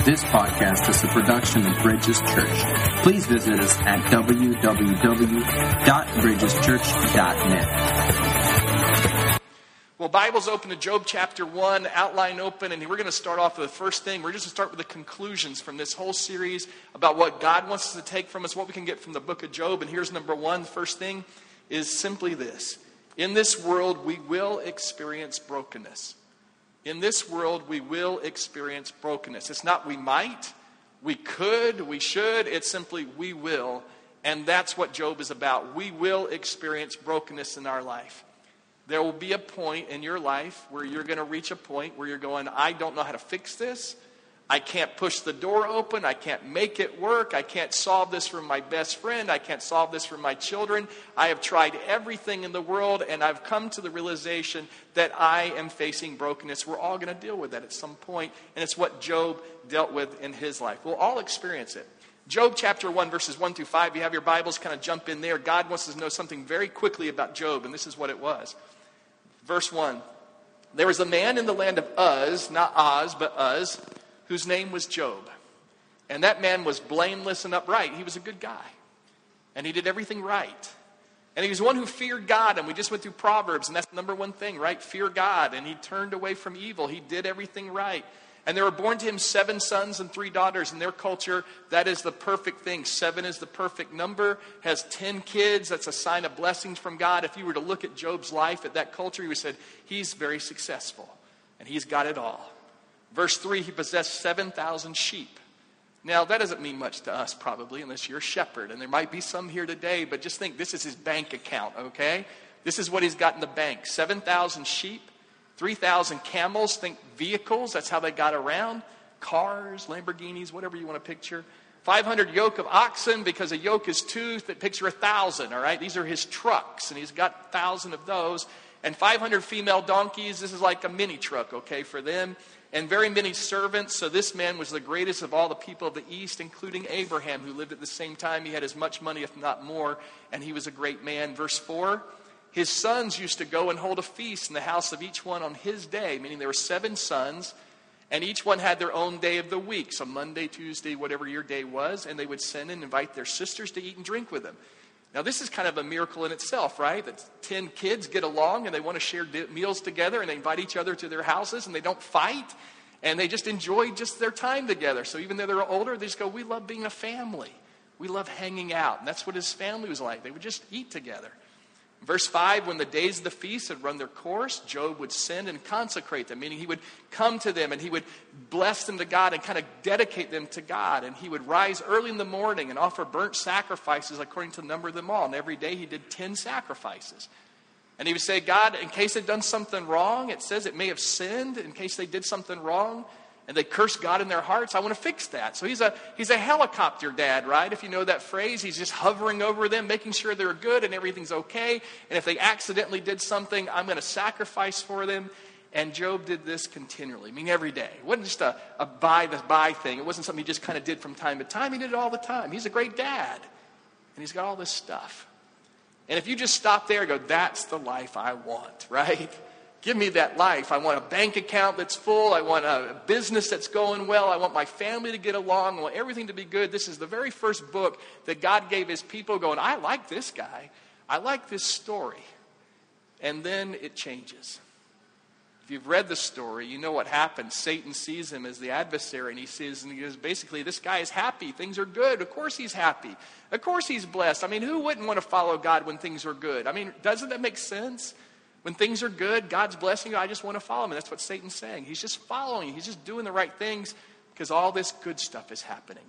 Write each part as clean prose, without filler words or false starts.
This podcast is a production of Bridges Church. Please visit us at www.bridgeschurch.net. Well, Bible's open to Job chapter 1, outline open, and we're going to start off with the first thing. We're just going to start with the conclusions from this whole series about what God wants us to take from us, what we can get from the book of Job. And here's number one. The first thing is simply this. In this world, we will experience brokenness. In this world, we will experience brokenness. It's not we might, we could, we should. It's simply we will. And that's what Job is about. We will experience brokenness in our life. There will be a point in your life where you're going to reach a point where you're going, I don't know how to fix this. I can't push the door open. I can't make it work. I can't solve this for my best friend. I can't solve this for my children. I have tried everything in the world, and I've come to the realization that I am facing brokenness. We're all going to deal with that at some point, and it's what Job dealt with in his life. We'll all experience it. Job chapter 1, verses 1 through 5. You have your Bibles, kind of jump in there. God wants us to know something very quickly about Job, and this is what it was. Verse 1. There was a man in the land of Uz, not Oz, but Uz, whose name was Job. And that man was blameless and upright. He was a good guy. And he did everything right. And he was one who feared God. And we just went through Proverbs, and that's the number one thing, right? Fear God. And he turned away from evil. He did everything right. And there were born to him 7 sons and 3 daughters. In their culture, that is the perfect thing. 7 is the perfect number. Has 10 kids. That's a sign of blessings from God. If you were to look at Job's life at that culture, you would say, he's very successful. And he's got it all. Verse 3, he possessed 7,000 sheep. Now, that doesn't mean much to us probably, unless you're a shepherd. And there might be some here today, but just think this is his bank account, okay? This is what he's got in the bank. 7,000 sheep, 3,000 camels, think vehicles, that's how they got around. Cars, Lamborghinis, whatever you want to picture. 500 yoke of oxen, because a yoke is 2, picture 1,000, all right? These are his trucks, and he's got 1,000 of those. And 500 female donkeys, this is like a mini truck, okay, for them. And very many servants. So this man was the greatest of all the people of the East, including Abraham, who lived at the same time. He had as much money, if not more, and he was a great man. Verse 4, his sons used to go and hold a feast in the house of each one on his day, meaning there were 7 sons, and each one had their own day of the week. So Monday, Tuesday, whatever your day was, and they would send and invite their sisters to eat and drink with them. Now, this is kind of a miracle in itself, right? That 10 kids get along and they want to share meals together, and they invite each other to their houses, and they don't fight, and they just enjoy just their time together. So even though they're older, they just go, we love being a family. We love hanging out. And that's what his family was like. They would just eat together. Verse 5, when the days of the feast had run their course, Job would send and consecrate them, meaning he would come to them and he would bless them to God and kind of dedicate them to God. And he would rise early in the morning and offer burnt sacrifices according to the number of them all. And every day he did 10 sacrifices. And he would say, God, in case they've done something wrong, it says it may have sinned, in case they did something wrong, and they cursed God in their hearts, I want to fix that. So he's a helicopter dad, right? If you know that phrase, he's just hovering over them, making sure they're good and everything's okay. And if they accidentally did something, I'm going to sacrifice for them. And Job did this continually, I mean every day. It wasn't just a by thing. It wasn't something he just kind of did from time to time. He did it all the time. He's a great dad. And he's got all this stuff. And if you just stop there and go, that's the life I want, right? Give me that life. I want a bank account that's full. I want a business that's going well. I want my family to get along. I want everything to be good. This is the very first book that God gave his people going, I like this guy. I like this story. And then it changes. If you've read the story, you know what happens. Satan sees him as the adversary, and he goes, basically, this guy is happy. Things are good. Of course he's happy. Of course he's blessed. I mean, who wouldn't want to follow God when things are good? I mean, doesn't that make sense? When things are good, God's blessing you, I just want to follow him. And that's what Satan's saying. He's just following you. He's just doing the right things because all this good stuff is happening.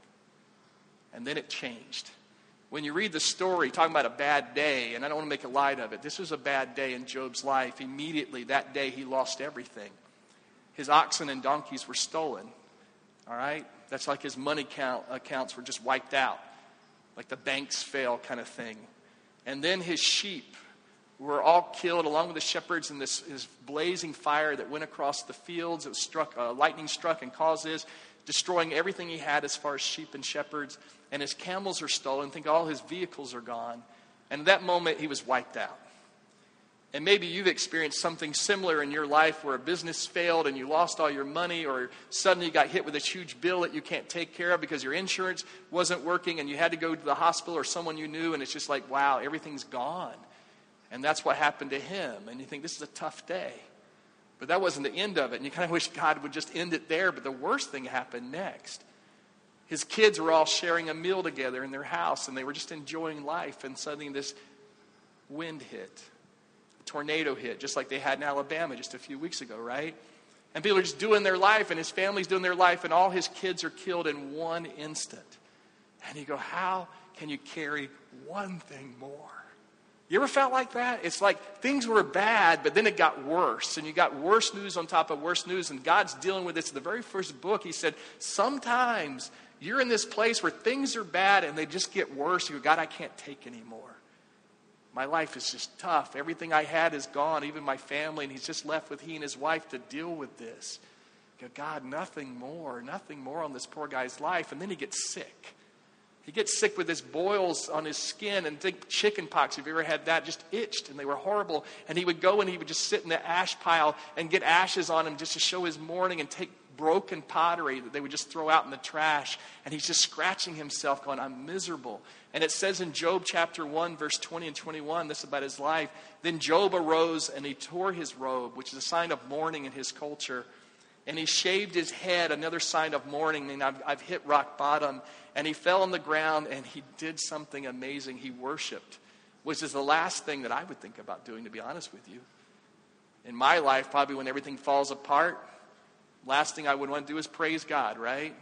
And then it changed. When you read the story, talking about a bad day, and I don't want to make a light of it, this was a bad day in Job's life. Immediately, that day, he lost everything. His oxen and donkeys were stolen. All right? That's like his money accounts were just wiped out. Like the banks fail kind of thing. And then his sheep were all killed along with the shepherds in this blazing fire that went across the fields. It was lightning struck and caused this, destroying everything he had as far as sheep and shepherds. And his camels are stolen. Think all his vehicles are gone. And at that moment, he was wiped out. And maybe you've experienced something similar in your life where a business failed and you lost all your money, or suddenly you got hit with a huge bill that you can't take care of because your insurance wasn't working and you had to go to the hospital or someone you knew, and it's just like, wow, everything's gone. And that's what happened to him. And you think, this is a tough day. But that wasn't the end of it. And you kind of wish God would just end it there. But the worst thing happened next. His kids were all sharing a meal together in their house, and they were just enjoying life. And suddenly this wind hit. Tornado hit, just like they had in Alabama just a few weeks ago, right? And people are just doing their life, and his family's doing their life, and all his kids are killed in one instant. And you go, how can you carry one thing more? You ever felt like that? It's like things were bad, but then it got worse, and you got worse news on top of worse news, and God's dealing with this. In the very first book, he said, sometimes you're in this place where things are bad, and they just get worse. You go, God, I can't take anymore. My life is just tough. Everything I had is gone, even my family, and he's just left with he and his wife to deal with this. You go, God, nothing more on this poor guy's life. And then he gets sick. He gets sick with his boils on his skin, and think chicken pox, if you ever had that, just itched, and they were horrible. And he would go and he would just sit in the ash pile and get ashes on him just to show his mourning, and take broken pottery that they would just throw out in the trash. And he's just scratching himself going, I'm miserable. And it says in Job chapter 1, verse 20 and 21, this is about his life. Then Job arose and he tore his robe, which is a sign of mourning in his culture. And he shaved his head, another sign of mourning. And I've hit rock bottom. And he fell on the ground and he did something amazing. He worshiped, which is the last thing that I would think about doing, to be honest with you. In my life, probably when everything falls apart, last thing I would want to do is praise God, right?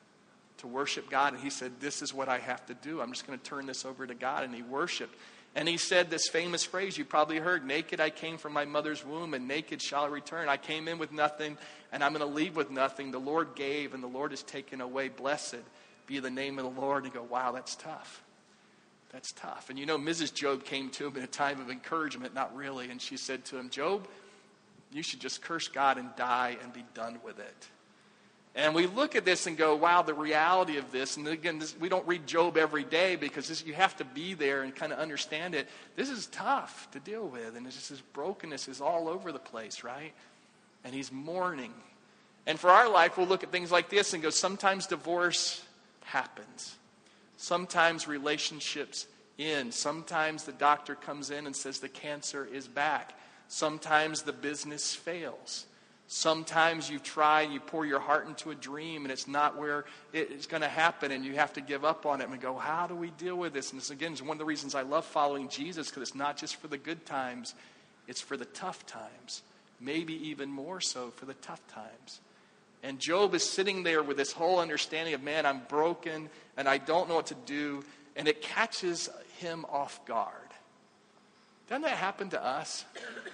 To worship God. And he said, this is what I have to do. I'm just going to turn this over to God. And he worshiped. And he said this famous phrase you probably heard, naked I came from my mother's womb, and naked shall I return. I came in with nothing, and I'm going to leave with nothing. The Lord gave, and the Lord has taken away. Blessed be the name of the Lord. And you go, wow, that's tough. That's tough. And you know, Mrs. Job came to him in a time of encouragement, not really. And she said to him, Job, you should just curse God and die and be done with it. And we look at this and go, wow, the reality of this. And again, we don't read Job every day because you have to be there and kind of understand it. This is tough to deal with. And it's just this brokenness is all over the place, right? And he's mourning. And for our life, we'll look at things like this and go, sometimes divorce happens. Sometimes relationships end. Sometimes the doctor comes in and says the cancer is back. Sometimes the business fails. Sometimes you try and you pour your heart into a dream and it's not where it's going to happen and you have to give up on it. And we go, how do we deal with this? And this, again, is one of the reasons I love following Jesus, because it's not just for the good times, it's for the tough times. Maybe even more so for the tough times. And Job is sitting there with this whole understanding of, man, I'm broken and I don't know what to do. And it catches him off guard. Doesn't that happen to us?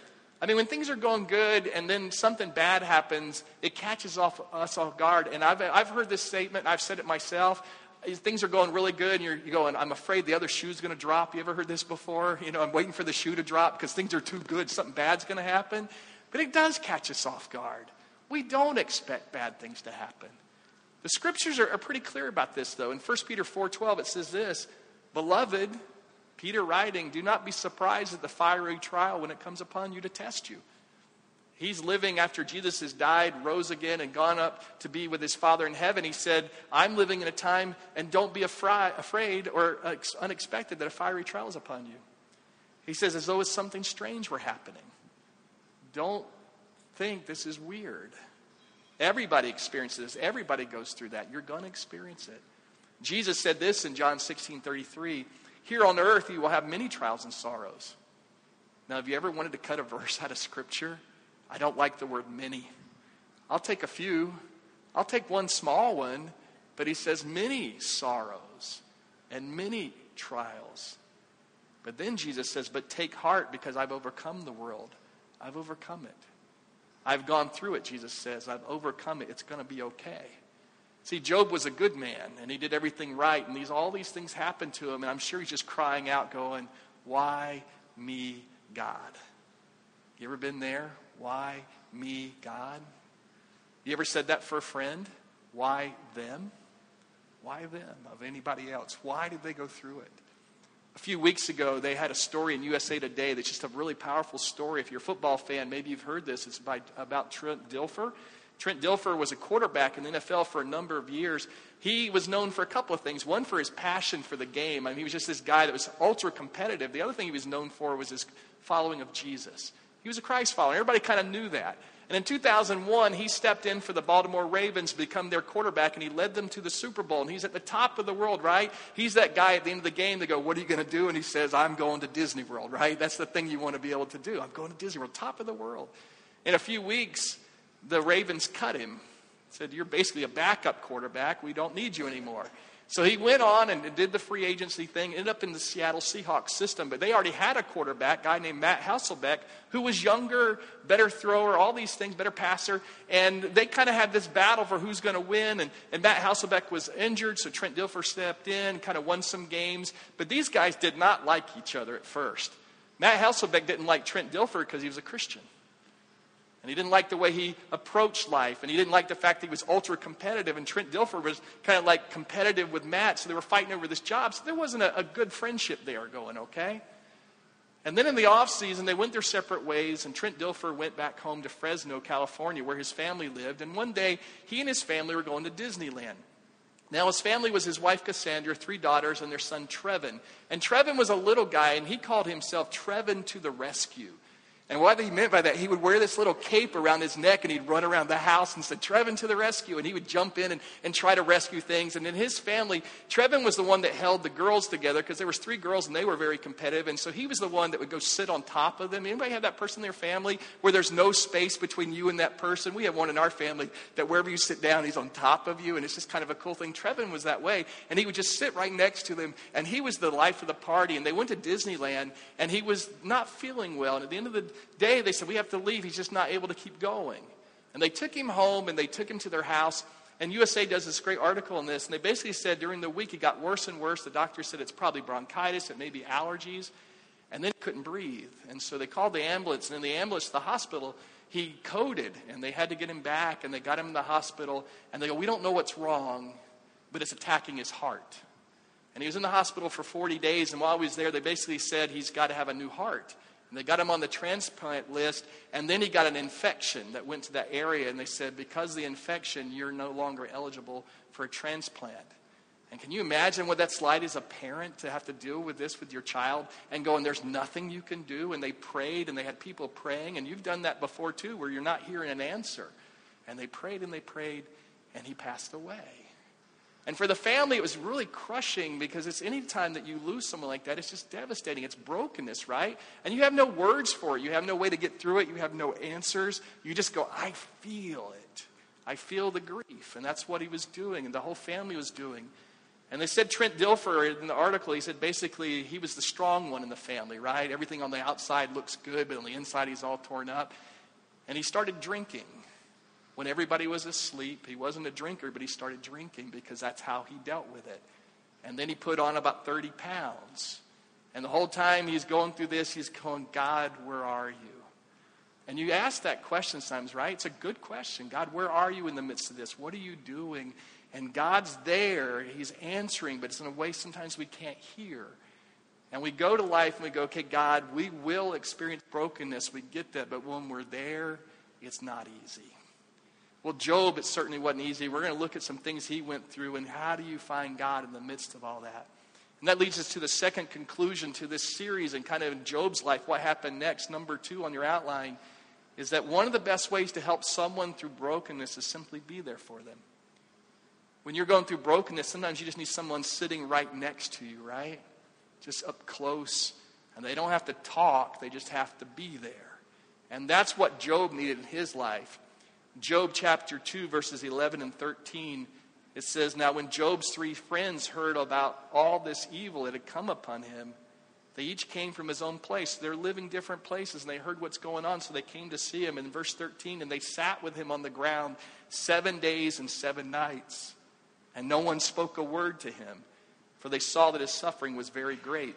I mean, when things are going good and then something bad happens, it catches us off guard. And I've heard this statement, and I've said it myself. Things are going really good, and you're going, I'm afraid the other shoe's going to drop. You ever heard this before? You know, I'm waiting for the shoe to drop because things are too good. Something bad's going to happen. But it does catch us off guard. We don't expect bad things to happen. The scriptures are pretty clear about this, though. In 1 Peter 4:12, it says this, Beloved, Peter writing, do not be surprised at the fiery trial when it comes upon you to test you. He's living after Jesus has died, rose again, and gone up to be with his Father in heaven. He said, I'm living in a time, and don't be afraid or unexpected that a fiery trial is upon you. He says, as though it's something strange were happening. Don't think this is weird. Everybody experiences this. Everybody goes through that. You're going to experience it. Jesus said this in John 16:33. Here on earth you will have many trials and sorrows. Now, have you ever wanted to cut a verse out of Scripture? I don't like the word many. I'll take a few. I'll take one small one. But he says many sorrows and many trials. But then Jesus says, but take heart because I've overcome the world. I've overcome it. I've gone through it, Jesus says. I've overcome it. It's going to be okay. See, Job was a good man, and he did everything right, and all these things happened to him, and I'm sure he's just crying out, going, why me, God? You ever been there? Why me, God? You ever said that for a friend? Why them? Why them of anybody else? Why did they go through it? A few weeks ago, they had a story in USA Today that's just a really powerful story. If you're a football fan, maybe you've heard this. It's about Trent Dilfer. Trent Dilfer was a quarterback in the NFL for a number of years. He was known for a couple of things. One, for his passion for the game. I mean, he was just this guy that was ultra competitive. The other thing he was known for was his following of Jesus. He was a Christ follower. Everybody kind of knew that. And in 2001, he stepped in for the Baltimore Ravens to become their quarterback, and he led them to the Super Bowl. And he's at the top of the world, right? He's that guy at the end of the game. They go, "What are you going to do?" And he says, "I'm going to Disney World," right? That's the thing you want to be able to do. I'm going to Disney World, top of the world. In a few weeks, the Ravens cut him. Said, "You're basically a backup quarterback. We don't need you anymore." So he went on and did the free agency thing, ended up in the Seattle Seahawks system. But they already had a quarterback, a guy named Matt Hasselbeck, who was younger, better thrower, all these things, better passer. And they kind of had this battle for who's going to win. And Matt Hasselbeck was injured, so Trent Dilfer stepped in, kind of won some games. But these guys did not like each other at first. Matt Hasselbeck didn't like Trent Dilfer because he was a Christian. And he didn't like the way he approached life. And he didn't like the fact that he was ultra competitive. And Trent Dilfer was kind of like competitive with Matt. So they were fighting over this job. So there wasn't a good friendship there going, okay? And then in the offseason, they went their separate ways. And Trent Dilfer went back home to Fresno, California, where his family lived. And one day, he and his family were going to Disneyland. Now, his family was his wife, Cassandra, 3 daughters, and their son, Trevin. And Trevin was a little guy, and he called himself Trevin to the rescue. And what he meant by that, he would wear this little cape around his neck, and he'd run around the house and said, "Trevin to the rescue." And he would jump in and try to rescue things. And in his family, Trevin was the one that held the girls together, because there was 3 girls and they were very competitive. And so he was the one that would go sit on top of them. Anybody have that person in their family where there's no space between you and that person? We have one in our family that wherever you sit down, he's on top of you. And it's just kind of a cool thing. Trevin was that way. And he would just sit right next to them. And he was the life of the party. And they went to Disneyland, and he was not feeling well. And at the end of the day, they said, "We have to leave. He's just not able to keep going." And they took him home, and they took him to their house. And USA does this great article on this. And they basically said during the week it got worse and worse. The doctor said it's probably bronchitis. It may be allergies. And then he couldn't breathe. And so they called the ambulance. And in the ambulance to the hospital, he coded. And they had to get him back. And they got him in the hospital. And they go, "We don't know what's wrong, but it's attacking his heart." And he was in the hospital for 40 days. And while he was there, they basically said he's got to have a new heart. And they got him on the transplant list, and then he got an infection that went to that area, and they said, because of the infection, you're no longer eligible for a transplant. And can you imagine what that's like as a parent to have to deal with this with your child and going, "There's nothing you can do"? And they prayed, and they had people praying, and you've done that before too, where you're not hearing an answer. And they prayed, and he passed away. And for the family, it was really crushing, because it's any time that you lose someone like that, it's just devastating. It's brokenness, right? And you have no words for it. You have no way to get through it. You have no answers. You just go, "I feel it. I feel the grief." And that's what he was doing, and the whole family was doing. And they said Trent Dilfer, in the article, he said basically he was the strong one in the family, right? Everything on the outside looks good, but on the inside he's all torn up. And he started drinking. When everybody was asleep, he wasn't a drinker, but he started drinking because that's how he dealt with it. And then he put on about 30 pounds. And the whole time he's going through this, he's going, "God, where are you?" And you ask that question sometimes, right? It's a good question. God, where are you in the midst of this? What are you doing? And God's there. He's answering, but it's in a way sometimes we can't hear. And we go to life and we go, "Okay, God, we will experience brokenness. We get that. But when we're there, it's not easy." Well, Job, it certainly wasn't easy. We're going to look at some things he went through, and how do you find God in the midst of all that? And that leads us to the second conclusion to this series, and kind of in Job's life, what happened next. Number 2 on your outline is that one of the best ways to help someone through brokenness is simply be there for them. When you're going through brokenness, sometimes you just need someone sitting right next to you, right? Just up close. And they don't have to talk, they just have to be there. And that's what Job needed in his life. Job chapter 2, verses 11 and 13, it says, "Now when Job's 3 friends heard about all this evil that had come upon him, they each came from his own place." They're living different places, and they heard what's going on, so they came to see him. In verse 13, "And they sat with him on the ground 7 days and 7 nights, and no one spoke a word to him, for they saw that his suffering was very great."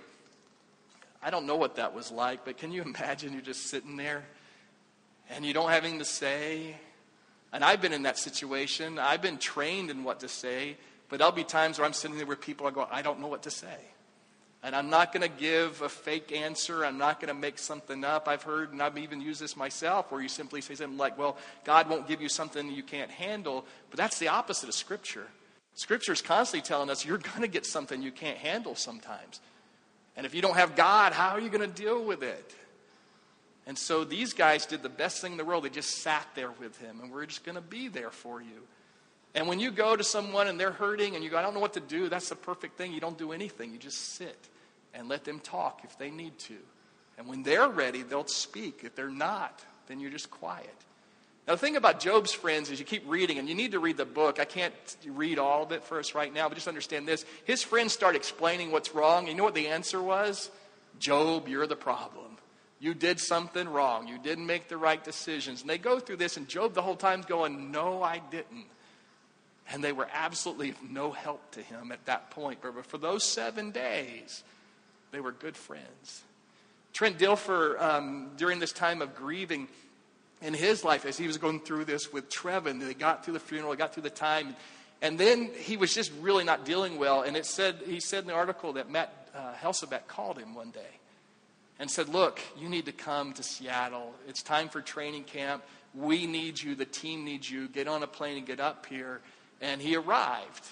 I don't know what that was like, but can you imagine you're just sitting there, and you don't have anything to say? And I've been in that situation. I've been trained in what to say. But there'll be times where I'm sitting there with people, I go, "I don't know what to say." And I'm not going to give a fake answer. I'm not going to make something up. I've heard, and I've even used this myself, where you simply say something like, well, God won't give you something you can't handle. But that's the opposite of Scripture. Scripture is constantly telling us you're going to get something you can't handle sometimes. And if you don't have God, how are you going to deal with it? And so these guys did the best thing in the world. They just sat there with him, and we're just going to be there for you. And when you go to someone and they're hurting and you go, I don't know what to do, that's the perfect thing. You don't do anything. You just sit and let them talk if they need to. And when they're ready, they'll speak. If they're not, then you're just quiet. Now, the thing about Job's friends is you keep reading, and you need to read the book. I can't read all of it for us right now, but just understand this. His friends start explaining what's wrong. You know what the answer was? Job, you're the problem. You did something wrong. You didn't make the right decisions. And they go through this, and Job the whole time's going, no, I didn't. And they were absolutely of no help to him at that point. But for those 7 days, they were good friends. Trent Dilfer, during this time of grieving in his life, as he was going through this with Trevin, they got through the funeral, got through the time, and then he was just really not dealing well. And he said in the article that Matt Helsebeck called him one day and said, look, you need to come to Seattle. It's time for training camp. We need you. The team needs you. Get on a plane and get up here. And he arrived.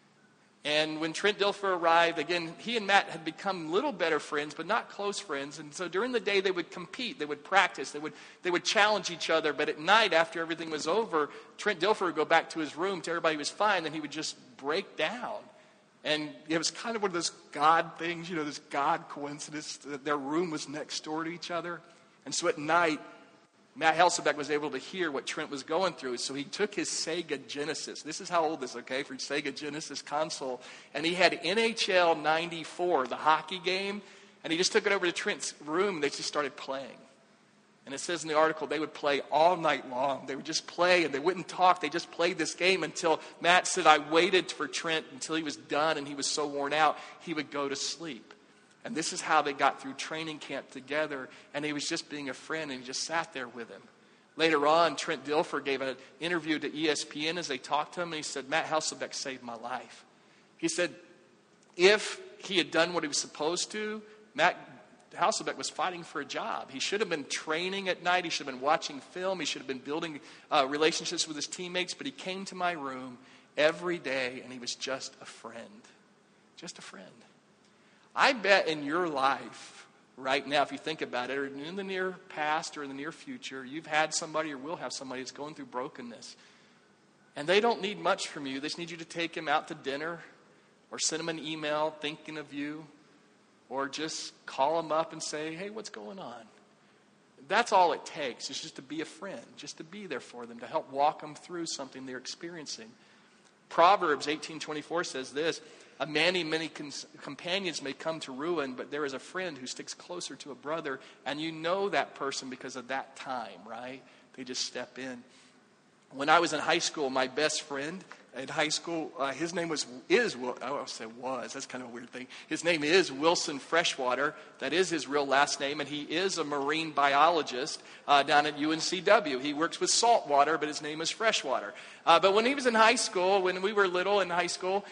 And when Trent Dilfer arrived, again, he and Matt had become little better friends, but not close friends. And so during the day, they would compete. They would practice. They would challenge each other. But at night, after everything was over, Trent Dilfer would go back to his room, tell everybody he was fine, and he would just break down. And it was kind of one of those God things, this God coincidence that their room was next door to each other. And so at night, Matt Helsebeck was able to hear what Trent was going through. So he took his Sega Genesis. This is how old this is, okay, for Sega Genesis console. And he had NHL 94, the hockey game. And he just took it over to Trent's room, and they just started playing. And it says in the article, they would play all night long. They would just play, and they wouldn't talk. They just played this game until Matt said, I waited for Trent until he was done, and he was so worn out, he would go to sleep. And this is how they got through training camp together. And he was just being a friend, and he just sat there with him. Later on, Trent Dilfer gave an interview to ESPN as they talked to him. And he said, Matt Helsebeck saved my life. He said, if he had done what he was supposed to, Matt Helsebeck was fighting for a job. He should have been training at night. He should have been watching film. He should have been building relationships with his teammates. But he came to my room every day, and he was just a friend. Just a friend. I bet in your life right now, if you think about it, or in the near past or in the near future, you've had somebody or will have somebody that's going through brokenness. And they don't need much from you. They just need you to take them out to dinner or send them an email thinking of you, or just call them up and say, hey, what's going on? That's all it takes, is just to be a friend, just to be there for them, to help walk them through something they're experiencing. Proverbs 18:24 says this, many companions may come to ruin, but there is a friend who sticks closer to a brother, and you know that person because of that time, right? They just step in. When I was in high school, my best friend in high school, his name that's kind of a weird thing. His name is Wilson Freshwater. That is his real last name, and he is a marine biologist down at UNCW. He works with saltwater, but his name is Freshwater. But when he was in high school, when we were little in high school,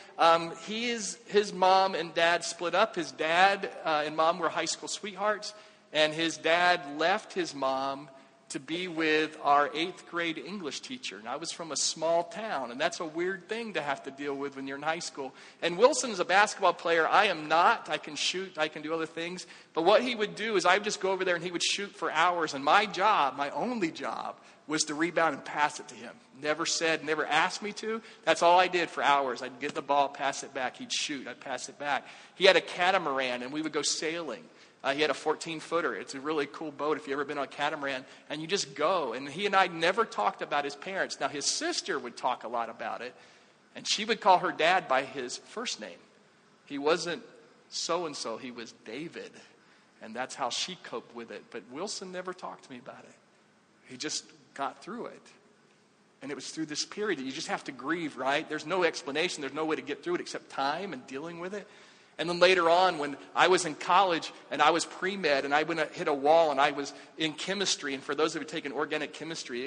his mom and dad split up. His dad and mom were high school sweethearts, and his dad left his mom to be with our 8th grade English teacher. And I was from a small town, and that's a weird thing to have to deal with when you're in high school. And Wilson is a basketball player. I am not. I can shoot. I can do other things. But what he would do is I would just go over there, and he would shoot for hours. And my job, my only job, was to rebound and pass it to him. Never asked me to. That's all I did for hours. I'd get the ball, pass it back. He'd shoot. I'd pass it back. He had a catamaran, and we would go sailing. He had a 14-footer. It's a really cool boat if you've ever been on a catamaran. And you just go. And he and I never talked about his parents. Now, his sister would talk a lot about it. And she would call her dad by his first name. He wasn't so-and-so. He was David. And that's how she coped with it. But Wilson never talked to me about it. He just got through it. And it was through this period that you just have to grieve, right? There's no explanation. There's no way to get through it except time and dealing with it. And then later on, when I was in college and I was pre-med and I hit a wall and I was in chemistry, and for those of you who have taken organic chemistry,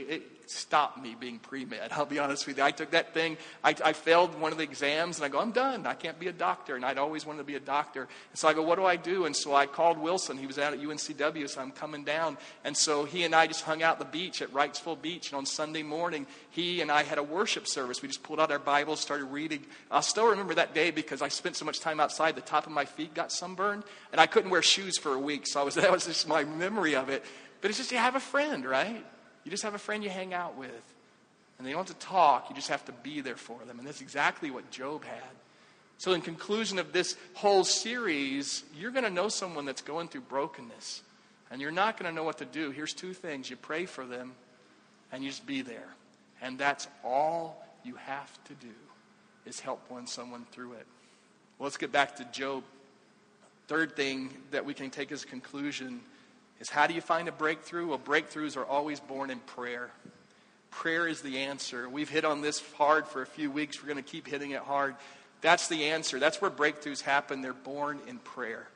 stopped me being pre-med. I'll be honest with you. I took that thing. I failed one of the exams, and I go, I'm done. I can't be a doctor. And I'd always wanted to be a doctor. And so I go, what do I do? And so I called Wilson. He was out at UNCW, so I'm coming down. And so he and I just hung out at the beach at Wrightsville Beach. And on Sunday morning, he and I had a worship service. We just pulled out our Bibles, started reading. I'll still remember that day because I spent so much time outside, the top of my feet got sunburned. And I couldn't wear shoes for a week. So that was just my memory of it. But it's just you have a friend, right? You just have a friend you hang out with. And they don't have to talk. You just have to be there for them. And that's exactly what Job had. So in conclusion of this whole series, you're going to know someone that's going through brokenness. And you're not going to know what to do. Here's two things. You pray for them and you just be there. And that's all you have to do is help someone through it. Well, let's get back to Job. Third thing that we can take as a conclusion is how do you find a breakthrough? Well, breakthroughs are always born in prayer. Prayer is the answer. We've hit on this hard for a few weeks. We're going to keep hitting it hard. That's the answer. That's where breakthroughs happen. They're born in prayer.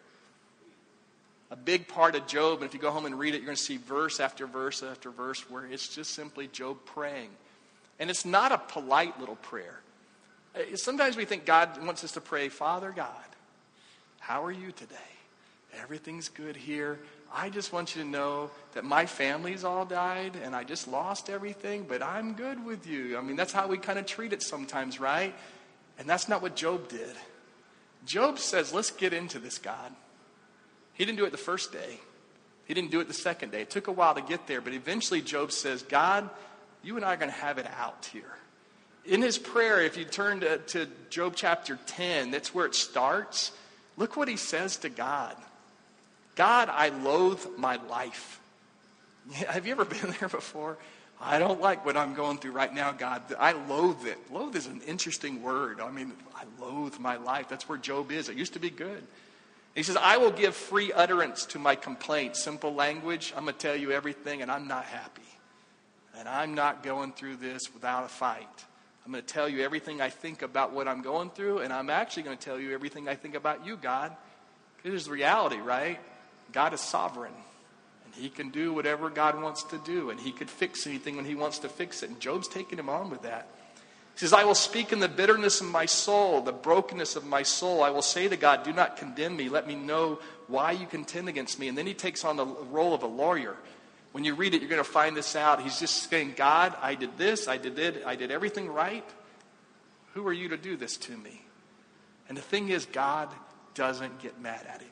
A big part of Job, and if you go home and read it, you're going to see verse after verse after verse where it's just simply Job praying. And it's not a polite little prayer. Sometimes we think God wants us to pray, Father God, how are you today? Everything's good here. I just want you to know that my family's all died and I just lost everything, but I'm good with you. I mean, that's how we kind of treat it sometimes, right? And that's not what Job did. Job says, let's get into this, God. He didn't do it the first day. He didn't do it the second day. It took a while to get there, but eventually Job says, God, you and I are going to have it out here. In his prayer, if you turn to Job chapter 10, that's where it starts. Look what he says to God. God, I loathe my life. Have you ever been there before? I don't like what I'm going through right now, God. I loathe it. Loathe is an interesting word. I mean, I loathe my life. That's where Job is. It used to be good. He says, I will give free utterance to my complaints. Simple language. I'm going to tell you everything, and I'm not happy. And I'm not going through this without a fight. I'm going to tell you everything I think about what I'm going through, and I'm actually going to tell you everything I think about you, God. Here's the reality, right? God is sovereign. And he can do whatever God wants to do. And he could fix anything when he wants to fix it. And Job's taking him on with that. He says, I will speak in the bitterness of my soul, the brokenness of my soul. I will say to God, do not condemn me. Let me know why you contend against me. And then he takes on the role of a lawyer. When you read it, you're going to find this out. He's just saying, God, I did this, I did everything right. Who are you to do this to me? And the thing is, God doesn't get mad at him.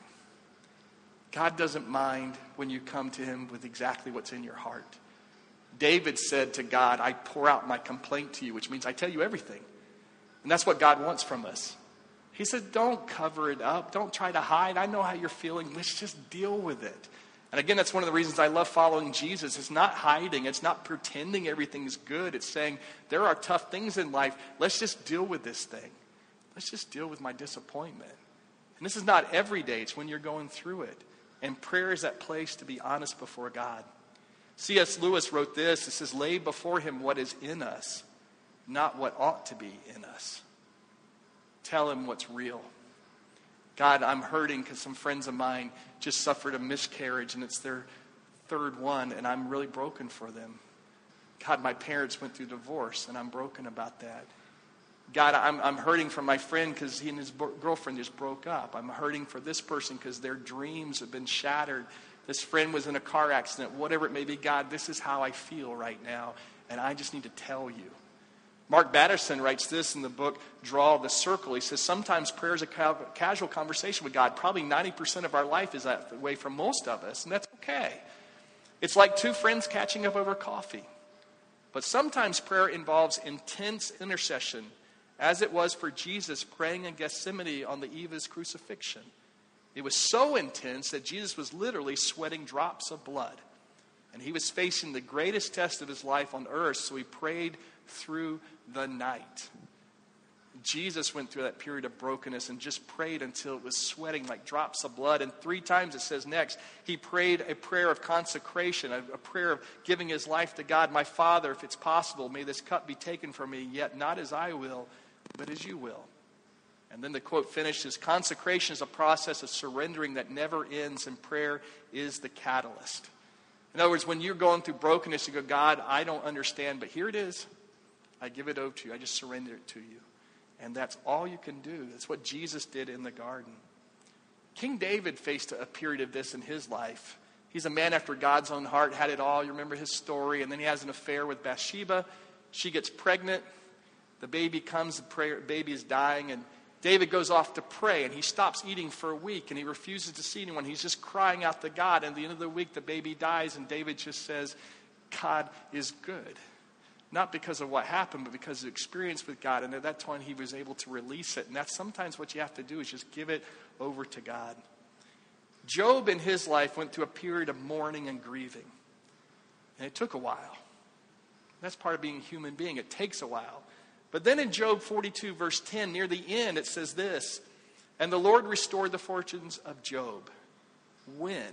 God doesn't mind when you come to him with exactly what's in your heart. David said to God, I pour out my complaint to you, which means I tell you everything. And that's what God wants from us. He said, don't cover it up. Don't try to hide. I know how you're feeling. Let's just deal with it. And again, that's one of the reasons I love following Jesus. It's not hiding. It's not pretending everything's good. It's saying there are tough things in life. Let's just deal with this thing. Let's just deal with my disappointment. And this is not every day. It's when you're going through it. And prayer is that place to be honest before God. C.S. Lewis wrote this. It says, lay before him what is in us, not what ought to be in us. Tell him what's real. God, I'm hurting because some friends of mine just suffered a miscarriage and it's their third one and I'm really broken for them. God, my parents went through divorce and I'm broken about that. God, I'm hurting for my friend because he and his girlfriend just broke up. I'm hurting for this person because their dreams have been shattered. This friend was in a car accident. Whatever it may be, God, this is how I feel right now, and I just need to tell you. Mark Batterson writes this in the book, Draw the Circle. He says, sometimes prayer is a casual conversation with God. Probably 90% of our life is that way for most of us, and that's okay. It's like two friends catching up over coffee. But sometimes prayer involves intense intercession, as it was for Jesus praying in Gethsemane on the eve of his crucifixion. It was so intense that Jesus was literally sweating drops of blood. And he was facing the greatest test of his life on earth, so he prayed through the night. Jesus went through that period of brokenness and just prayed until it was sweating like drops of blood. And 3 times it says next, he prayed a prayer of consecration, a prayer of giving his life to God. My Father, if it's possible, may this cup be taken from me, yet not as I will, but as you will. And then the quote finishes, consecration is a process of surrendering that never ends, and prayer is the catalyst. In other words, when you're going through brokenness, you go, God, I don't understand, but here it is. I give it over to you. I just surrender it to you. And that's all you can do. That's what Jesus did in the garden. King David faced a period of this in his life. He's a man after God's own heart, had it all. You remember his story. And then he has an affair with Bathsheba. She gets pregnant. The baby comes, the baby is dying, and David goes off to pray, and he stops eating for a week, and he refuses to see anyone. He's just crying out to God, and at the end of the week, the baby dies, and David just says, God is good. Not because of what happened, but because of the experience with God, and at that time, he was able to release it, and that's sometimes what you have to do is just give it over to God. Job in his life went through a period of mourning and grieving, and it took a while. That's part of being a human being. It takes a while. But then in Job 42, verse 10, near the end, it says this, and the Lord restored the fortunes of Job when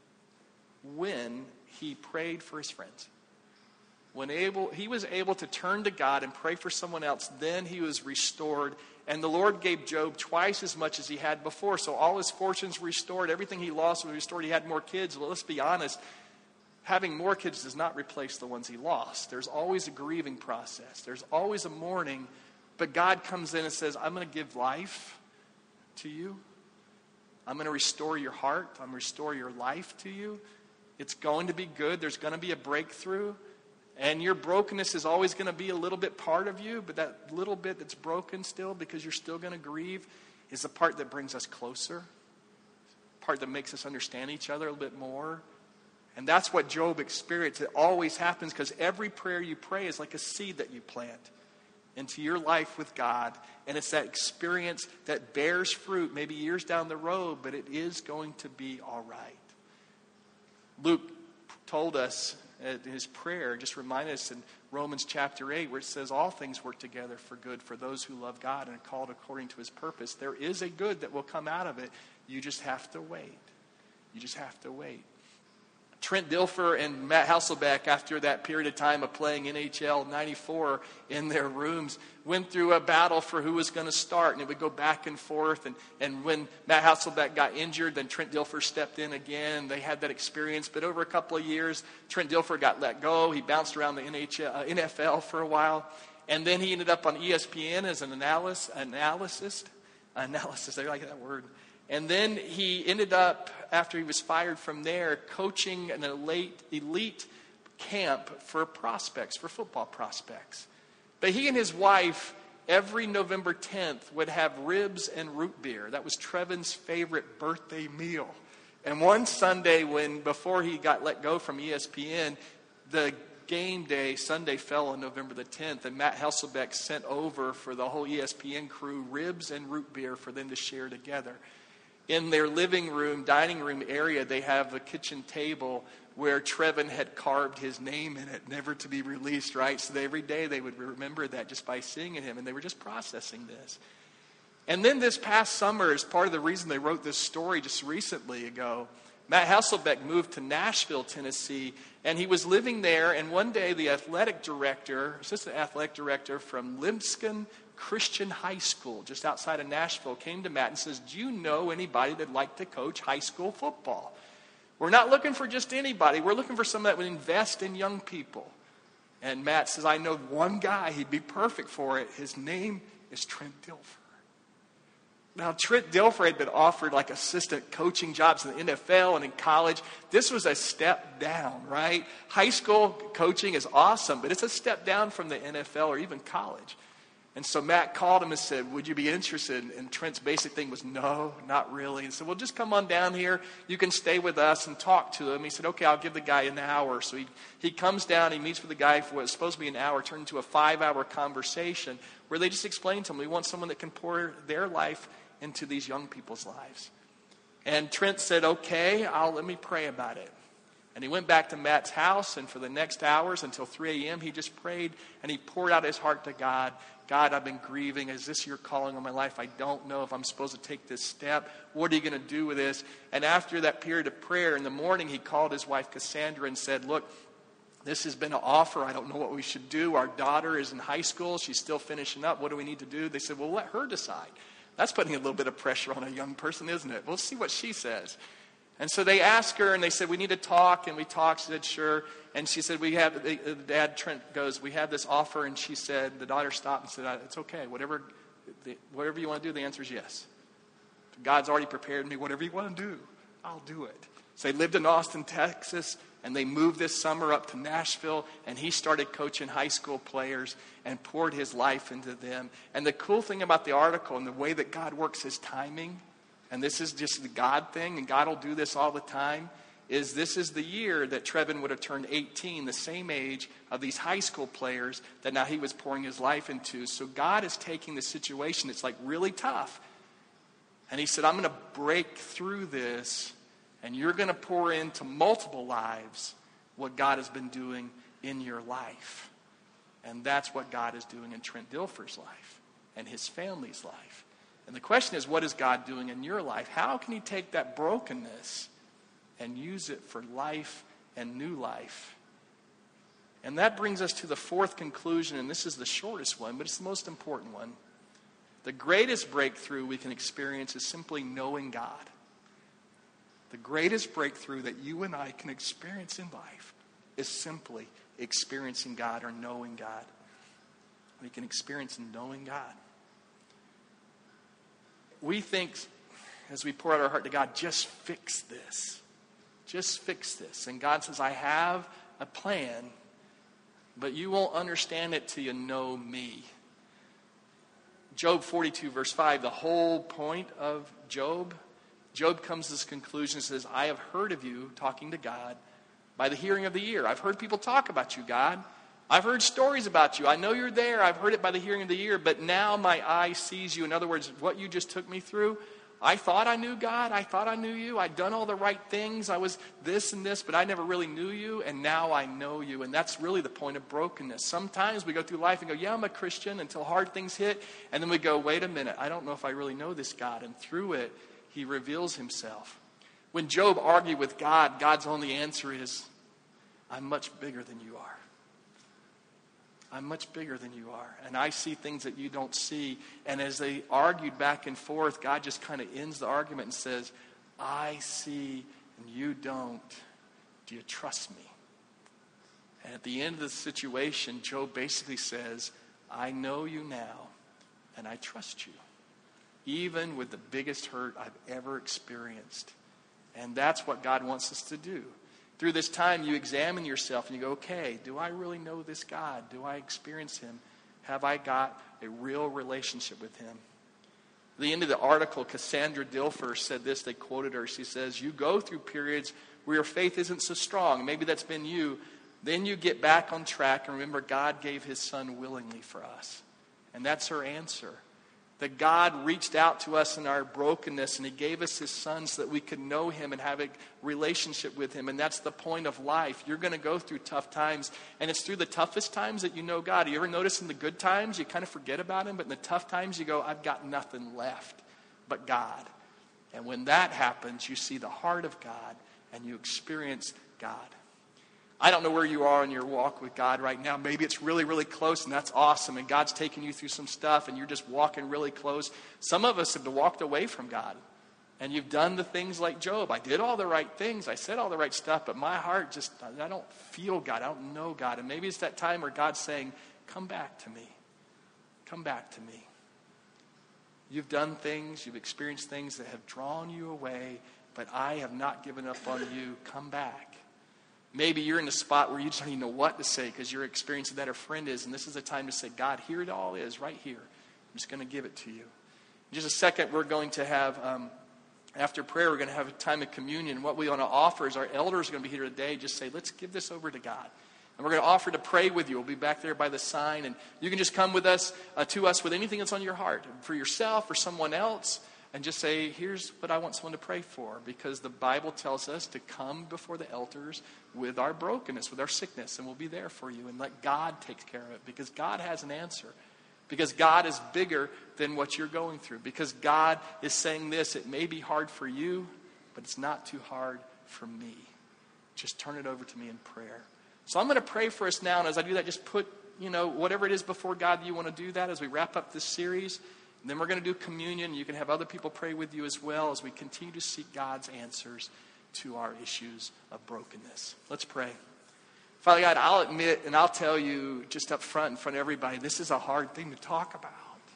he prayed for his friends. When he was able to turn to God and pray for someone else, then he was restored. And the Lord gave Job twice as much as he had before. So all his fortunes were restored. Everything he lost was restored. He had more kids. Well, let's be honest. Having more kids does not replace the ones he lost. There's always a grieving process. There's always a mourning. But God comes in and says, I'm going to give life to you. I'm going to restore your heart. I'm going to restore your life to you. It's going to be good. There's going to be a breakthrough. And your brokenness is always going to be a little bit part of you. But that little bit that's broken still, because you're still going to grieve, is the part that brings us closer. Part that makes us understand each other a little bit more. And that's what Job experienced. It always happens because every prayer you pray is like a seed that you plant into your life with God. And it's that experience that bears fruit maybe years down the road, but it is going to be all right. Luke told us in his prayer, just reminded us in Romans chapter 8, where it says all things work together for good for those who love God and are called according to his purpose. There is a good that will come out of it. You just have to wait. You just have to wait. Trent Dilfer and Matt Hasselbeck, after that period of time of playing NHL 94 in their rooms, went through a battle for who was going to start, and it would go back and forth. And when Matt Hasselbeck got injured, then Trent Dilfer stepped in again. They had that experience. But over a couple of years, Trent Dilfer got let go. He bounced around the NFL for a while. And then he ended up on ESPN as an analyst. I like that word. And then he ended up, after he was fired from there, coaching an elite camp for prospects, for football prospects. But he and his wife, every November 10th, would have ribs and root beer. That was Trevin's favorite birthday meal. And one Sunday, before he got let go from ESPN, the game day, Sunday, fell on November the 10th. And Matt Hasselbeck sent over for the whole ESPN crew ribs and root beer for them to share together. In their living room, dining room area, they have a kitchen table where Trevin had carved his name in it, never to be released, right? So every day they would remember that just by seeing him, and they were just processing this. And then this past summer, as part of the reason they wrote this story just recently ago, Matt Hasselbeck moved to Nashville, Tennessee, and he was living there, and one day the assistant athletic director from Lipscomb Christian High School, just outside of Nashville, came to Matt and says, do you know anybody that'd like to coach high school football? We're not looking for just anybody. We're looking for someone that would invest in young people. And Matt says, I know one guy. He'd be perfect for it. His name is Trent Dilfer. Now, Trent Dilfer had been offered like assistant coaching jobs in the NFL and in college. This was a step down, right? High school coaching is awesome, but it's a step down from the NFL or even college. And so Matt called him and said, would you be interested? And Trent's basic thing was, no, not really. And said, well, just come on down here. You can stay with us and talk to him. He said, okay, I'll give the guy an hour. So he comes down, he meets with the guy for what was supposed to be an hour, turned into a 5-hour conversation where they just explained to him, we want someone that can pour their life into these young people's lives. And Trent said, okay, let me pray about it. And he went back to Matt's house, and for the next hours until 3 a.m., he just prayed, and he poured out his heart to God. God, I've been grieving. Is this your calling on my life? I don't know if I'm supposed to take this step. What are you going to do with this? And after that period of prayer, in the morning, he called his wife, Cassandra, and said, look, this has been an offer. I don't know what we should do. Our daughter is in high school. She's still finishing up. What do we need to do? They said, well, let her decide. That's putting a little bit of pressure on a young person, isn't it? We'll see what she says. And so they asked her, and they said, we need to talk. And we talked. She said, sure. And she said, Dad, Trent goes, we have this offer. And she said, the daughter stopped and said, it's okay. Whatever you want to do, the answer is yes. God's already prepared me. Whatever you want to do, I'll do it. So they lived in Austin, Texas, and they moved this summer up to Nashville, and he started coaching high school players and poured his life into them. And the cool thing about the article and the way that God works his timing, and this is just the God thing, and God will do this all the time, is this is the year that Trevin would have turned 18, the same age of these high school players that now he was pouring his life into. So God is taking the situation that's like really tough, and he said, I'm going to break through this, and you're going to pour into multiple lives what God has been doing in your life. And that's what God is doing in Trent Dilfer's life and his family's life. And the question is, what is God doing in your life? How can he take that brokenness and use it for life and new life? And that brings us to the fourth conclusion, and this is the shortest one, but it's the most important one. The greatest breakthrough we can experience is simply knowing God. The greatest breakthrough that you and I can experience in life is simply experiencing God or knowing God. We can experience knowing God. We think, as we pour out our heart to God, just fix this. Just fix this. And God says, I have a plan, but you won't understand it till you know me. Job 42, verse 5, the whole point of Job comes to this conclusion and says, I have heard of you, talking to God, by the hearing of the ear. I've heard people talk about you, God. I've heard stories about you. I know you're there. I've heard it by the hearing of the ear, but now my eye sees you. In other words, what you just took me through, I thought I knew God. I thought I knew you. I'd done all the right things. I was this and this, but I never really knew you, and now I know you. And that's really the point of brokenness. Sometimes we go through life and go, yeah, I'm a Christian, until hard things hit, and then we go, wait a minute, I don't know if I really know this God. And through it, he reveals himself. When Job argued with God, God's only answer is, I'm much bigger than you are. I'm much bigger than you are. And I see things that you don't see. And as they argued back and forth, God just kind of ends the argument and says, I see and you don't. Do you trust me? And at the end of the situation, Job basically says, I know you now and I trust you. Even with the biggest hurt I've ever experienced. And that's what God wants us to do. Through this time, you examine yourself and you go, okay, do I really know this God? Do I experience him? Have I got a real relationship with him? At the end of the article, Cassandra Dilfer said this. They quoted her. She says, you go through periods where your faith isn't so strong. Maybe that's been you. Then you get back on track and remember God gave his son willingly for us. And that's her answer. That God reached out to us in our brokenness and he gave us his son so that we could know him and have a relationship with him. And that's the point of life. You're going to go through tough times. And it's through the toughest times that you know God. You ever notice in the good times you kind of forget about him, but in the tough times you go, I've got nothing left but God. And when that happens, you see the heart of God and you experience God. I don't know where you are in your walk with God right now. Maybe it's really, really close, and that's awesome. And God's taking you through some stuff, and you're just walking really close. Some of us have walked away from God, and you've done the things like Job. I did all the right things. I said all the right stuff, but my heart just, I don't feel God. I don't know God. And maybe it's that time where God's saying, come back to me. Come back to me. You've done things, you've experienced things that have drawn you away, but I have not given up on you. Come back. Maybe you're in a spot where you just don't even know what to say because you're experiencing that a friend is. And this is the time to say, God, here it all is right here. I'm just going to give it to you. In just a second, we're going to have, after prayer, we're going to have a time of communion. And what we want to offer is our elders are going to be here today. Just say, let's give this over to God. And we're going to offer to pray with you. We'll be back there by the sign. And you can just come with us, to us with anything that's on your heart. For yourself or someone else. And just say, here's what I want someone to pray for. Because the Bible tells us to come before the elders with our brokenness, with our sickness. And we'll be there for you. And let God take care of it. Because God has an answer. Because God is bigger than what you're going through. Because God is saying this, it may be hard for you, but it's not too hard for me. Just turn it over to me in prayer. So I'm going to pray for us now. And as I do that, just put, whatever it is before God that you want to do that as we wrap up this series. And then we're going to do communion. You can have other people pray with you as well as we continue to seek God's answers. to our issues of brokenness. Let's pray. Father God, I'll admit and I'll tell you just up front in front of everybody, this is a hard thing to talk about.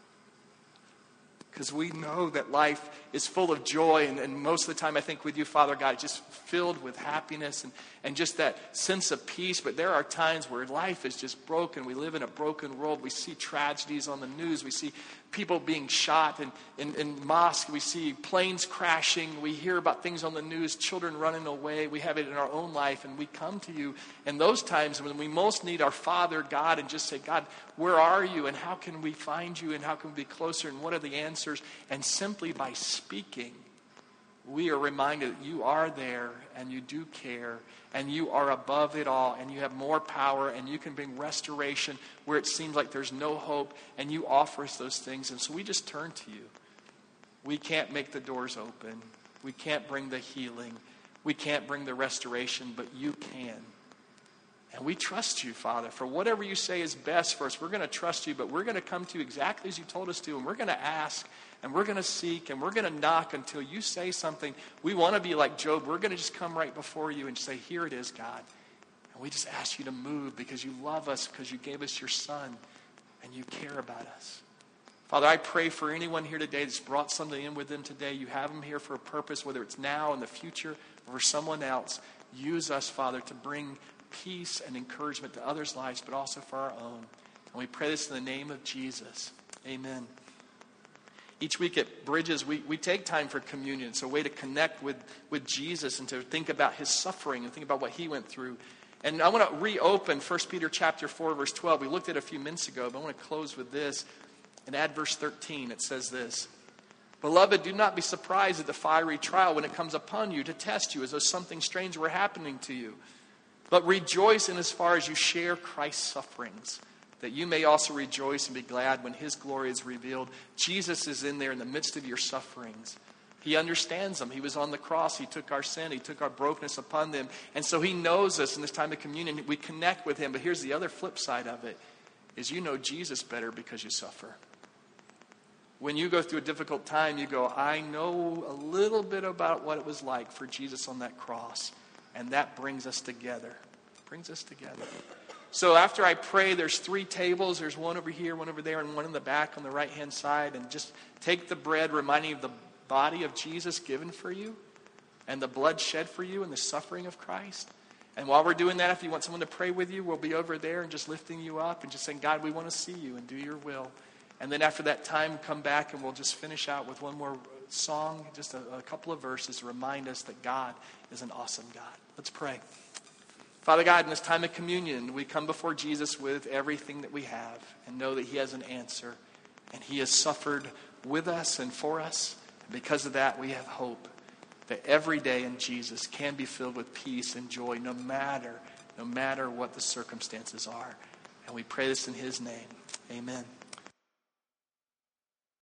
Because we know that life is full of joy, and most of the time I think with you, Father God, it's just filled with happiness and just that sense of peace. But there are times where life is just broken. We live in a broken world. We see tragedies on the news. We see people being shot in mosques. We see planes crashing. We hear about things on the news, children running away. We have it in our own life, and we come to you in those times when we most need our Father, God, and just say, God, where are you, and how can we find you, and how can we be closer, and what are the answers? And simply by speaking, we are reminded that you are there, and you do care, and you are above it all, and you have more power, and you can bring restoration where it seems like there's no hope, and you offer us those things. And so we just turn to you. We can't make the doors open. We can't bring the healing. We can't bring the restoration, but you can. And we trust you, Father, for whatever you say is best for us. We're going to trust you, but we're going to come to you exactly as you told us to, and we're going to ask, and we're going to seek, and we're going to knock until you say something. We want to be like Job. We're going to just come right before you and say, here it is, God. And we just ask you to move because you love us, because you gave us your Son, and you care about us. Father, I pray for anyone here today that's brought something in with them today. You have them here for a purpose, whether it's now, in the future, or for someone else. Use us, Father, to bring peace and encouragement to others' lives, but also for our own. And we pray this in the name of Jesus. Amen. Each week at Bridges, we take time for communion. It's a way to connect with Jesus and to think about his suffering and think about what he went through. And I want to reopen 1 Peter chapter 4, verse 12. We looked at it a few minutes ago, but I want to close with this and add verse 13. It says this: Beloved, do not be surprised at the fiery trial when it comes upon you to test you as though something strange were happening to you. But rejoice in as far as you share Christ's sufferings, that you may also rejoice and be glad when his glory is revealed. Jesus is in there in the midst of your sufferings. He understands them. He was on the cross. He took our sin. He took our brokenness upon them. And so he knows us in this time of communion. We connect with him. But here's the other flip side of it, is you know Jesus better because you suffer. When you go through a difficult time, you go, I know a little bit about what it was like for Jesus on that cross. And that brings us together. Brings us together. So after I pray, there's 3 tables. There's one over here, one over there, and one in the back on the right-hand side. And just take the bread, reminding you of the body of Jesus given for you, and the blood shed for you, and the suffering of Christ. And while we're doing that, if you want someone to pray with you, we'll be over there and just lifting you up and just saying, God, we want to see you and do your will. And then after that time, come back and we'll just finish out with one more song, just a couple of verses to remind us that God is an awesome God. Let's pray. Father God, in this time of communion, we come before Jesus with everything that we have and know that he has an answer. And he has suffered with us and for us. And because of that, we have hope that every day in Jesus can be filled with peace and joy, no matter what the circumstances are. And we pray this in his name. Amen.